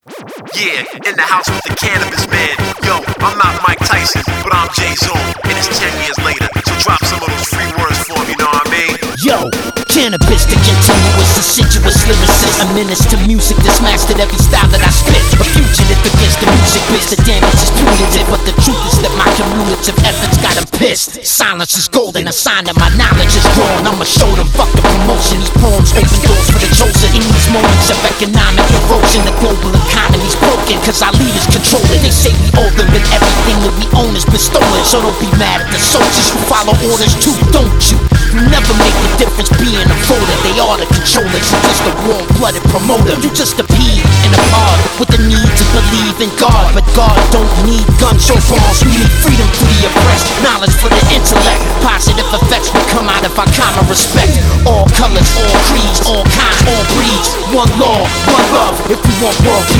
Yeah, in the house with the cannabis man. Yo, I'm not Mike Tyson, but I'm Jay-Zone, and it's 10 years later. So drop some of those free words for me, know what I mean? Yo, cannabis, the continuous, assiduous lyricist. A menace to music that's mastered every style that I spit. A fugitive against the music biz. The damage is punitive, but the truth is that my cumulative efforts got them pissed. Silence is golden, a sign that my knowledge is grown. I'ma show them, fuck the promotion. These poems open doors for the chosen. In these moments of economic erosion, the global economy's broken, cause our leaders control it. They say we owe them, but everything that we own is been stolen. So don't be mad at the soldiers who follow orders too, don't you? You never make the difference being a voter. They are the controllers, you're just a warm-blooded promoter. You just a pea in a pod with the need to believe in God. But God don't need guns or bombs. We need freedom for the oppressed, knowledge for the intellect. Positive effects will come out of our common respect. All colors, all creeds, all kinds, all breeds. One law, one love, if we want world peace.